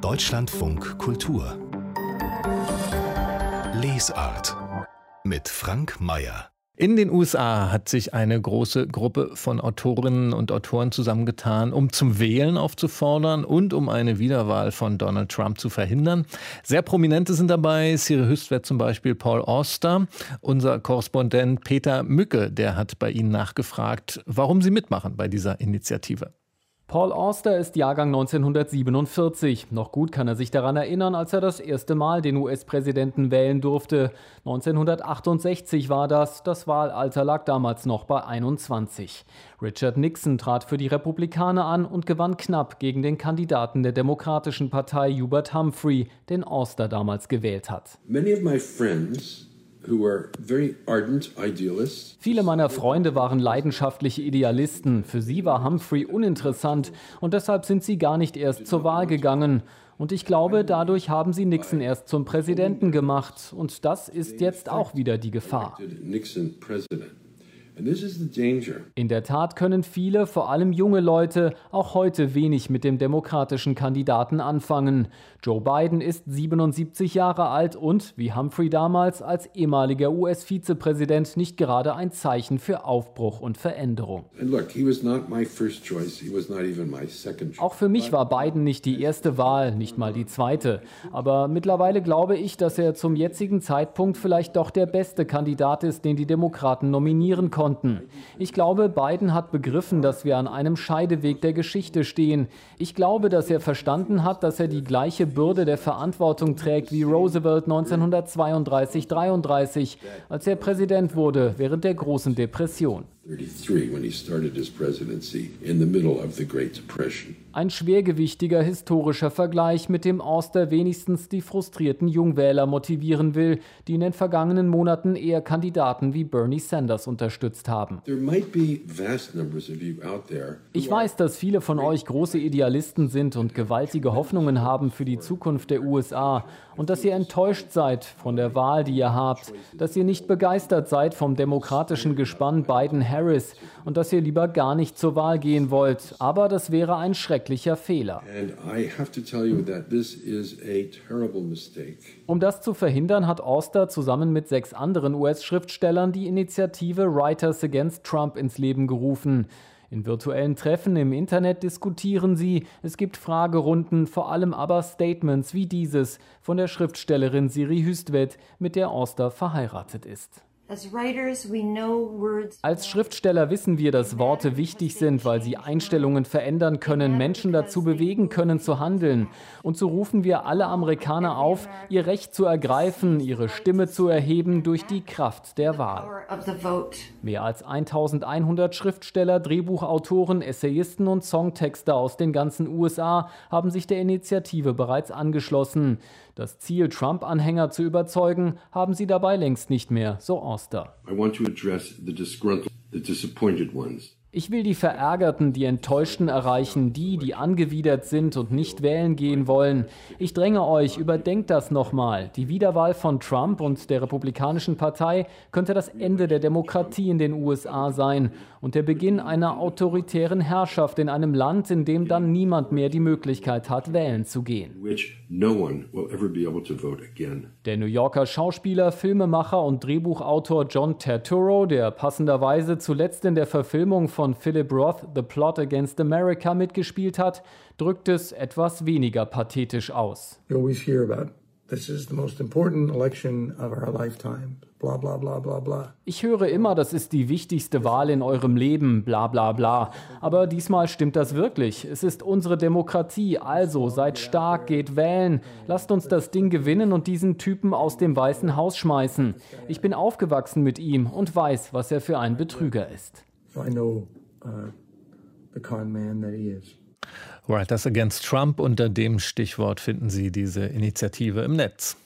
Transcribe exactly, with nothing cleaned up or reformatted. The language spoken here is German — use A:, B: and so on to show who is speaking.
A: Deutschlandfunk Kultur Lesart mit Frank Mayer.
B: In den U S A hat sich eine große Gruppe von Autorinnen und Autoren zusammengetan, um zum Wählen aufzufordern und um eine Wiederwahl von Donald Trump zu verhindern. Sehr Prominente sind dabei, Siri Hüstvedt zum Beispiel, Paul Auster. Unser Korrespondent Peter Mücke, der hat bei Ihnen nachgefragt, warum Sie mitmachen bei dieser Initiative.
C: Paul Auster ist Jahrgang neunzehnhundertsiebenundvierzig. Noch gut kann er sich daran erinnern, als er das erste Mal den U S-Präsidenten wählen durfte. neunzehnhundertachtundsechzig war das. Das Wahlalter lag damals noch bei einundzwanzig. Richard Nixon trat für die Republikaner an und gewann knapp gegen den Kandidaten der Demokratischen Partei Hubert Humphrey, den Auster damals gewählt hat.
D: Many of my friends who were very ardent idealists.
C: Viele meiner Freunde waren leidenschaftliche Idealisten. Für sie war Humphrey uninteressant und deshalb sind sie gar nicht erst zur Wahl gegangen. Und ich glaube, dadurch haben sie Nixon erst zum Präsidenten gemacht. Und das ist jetzt auch wieder die Gefahr.
D: Nixon president. And this is the danger.
C: In der Tat können viele, vor allem junge Leute, auch heute wenig mit dem demokratischen Kandidaten anfangen. Joe Biden ist siebenundsiebzig Jahre alt und, wie Humphrey damals, als ehemaliger U S-Vizepräsident nicht gerade ein Zeichen für Aufbruch und Veränderung.
D: And look, he was not my first choice. He was not even my second choice.
C: Auch für mich war Biden nicht die erste Wahl, nicht mal die zweite. Aber mittlerweile glaube ich, dass er zum jetzigen Zeitpunkt vielleicht doch der beste Kandidat ist, den die Demokraten nominieren konnten. Ich glaube, Biden hat begriffen, dass wir an einem Scheideweg der Geschichte stehen. Ich glaube, dass er verstanden hat, dass er die gleiche Bürde der Verantwortung trägt wie Roosevelt neunzehnhundertzweiunddreißig dreiunddreißig, als er Präsident wurde während der großen Depression.
D: thirty-three when he started his presidency in the middle of the Great Depression.
C: Ein schwergewichtiger historischer Vergleich, mit dem Auster wenigstens die frustrierten Jungwähler motivieren will, die in den vergangenen Monaten eher Kandidaten wie Bernie Sanders unterstützt haben.
D: There might be vast numbers of you out there.
C: Ich weiß, dass viele von euch große Idealisten sind und gewaltige Hoffnungen haben für die Zukunft der U S A und dass ihr enttäuscht seid von der Wahl, die ihr habt, dass ihr nicht begeistert seid vom demokratischen Gespann Biden-Harris und dass ihr lieber gar nicht zur Wahl gehen wollt. Aber das wäre ein schrecklicher Fehler.
D: And I have to tell you that this is a terrible mistake.
C: Um das zu verhindern, hat Auster zusammen mit sechs anderen U S-Schriftstellern die Initiative Writers Against Trump ins Leben gerufen. In virtuellen Treffen im Internet diskutieren sie, es gibt Fragerunden, vor allem aber Statements wie dieses von der Schriftstellerin Siri Hüstvedt, mit der Auster verheiratet ist. Als Schriftsteller wissen wir, dass Worte wichtig sind, weil sie Einstellungen verändern können, Menschen dazu bewegen können, zu handeln. Und so rufen wir alle Amerikaner auf, ihr Recht zu ergreifen, ihre Stimme zu erheben durch die Kraft der Wahl. Mehr als eintausendeinhundert Schriftsteller, Drehbuchautoren, Essayisten und Songtexter aus den ganzen U S A haben sich der Initiative bereits angeschlossen. Das Ziel, Trump-Anhänger zu überzeugen, haben sie dabei längst nicht mehr, so Auster.
D: I want to address the disgruntled, the disappointed ones.
C: Ich will die Verärgerten, die Enttäuschten erreichen, die, die angewidert sind und nicht wählen gehen wollen. Ich dränge euch, überdenkt das nochmal. Die Wiederwahl von Trump und der Republikanischen Partei könnte das Ende der Demokratie in den U S A sein und der Beginn einer autoritären Herrschaft in einem Land, in dem dann niemand mehr die Möglichkeit hat, wählen zu gehen.
D: Which no one will ever be able to vote again.
C: Der New Yorker Schauspieler, Filmemacher und Drehbuchautor John Turturro, der passenderweise zuletzt in der Verfilmung von Philip Roth The Plot Against America mitgespielt hat, drückt es etwas weniger pathetisch aus.
E: You always hear about this is the most important election of our lifetime. Bla bla bla bla bla.
C: Ich höre immer, das ist die wichtigste Wahl in eurem Leben, bla bla bla. Aber diesmal stimmt das wirklich. Es ist unsere Demokratie, also seid stark, geht wählen. Lasst uns das Ding gewinnen und diesen Typen aus dem Weißen Haus schmeißen. Ich bin aufgewachsen mit ihm und weiß, was er für ein Betrüger ist.
E: So I know uh, the con man that he is.
B: Writers Against Trump, unter dem Stichwort finden Sie diese Initiative im Netz.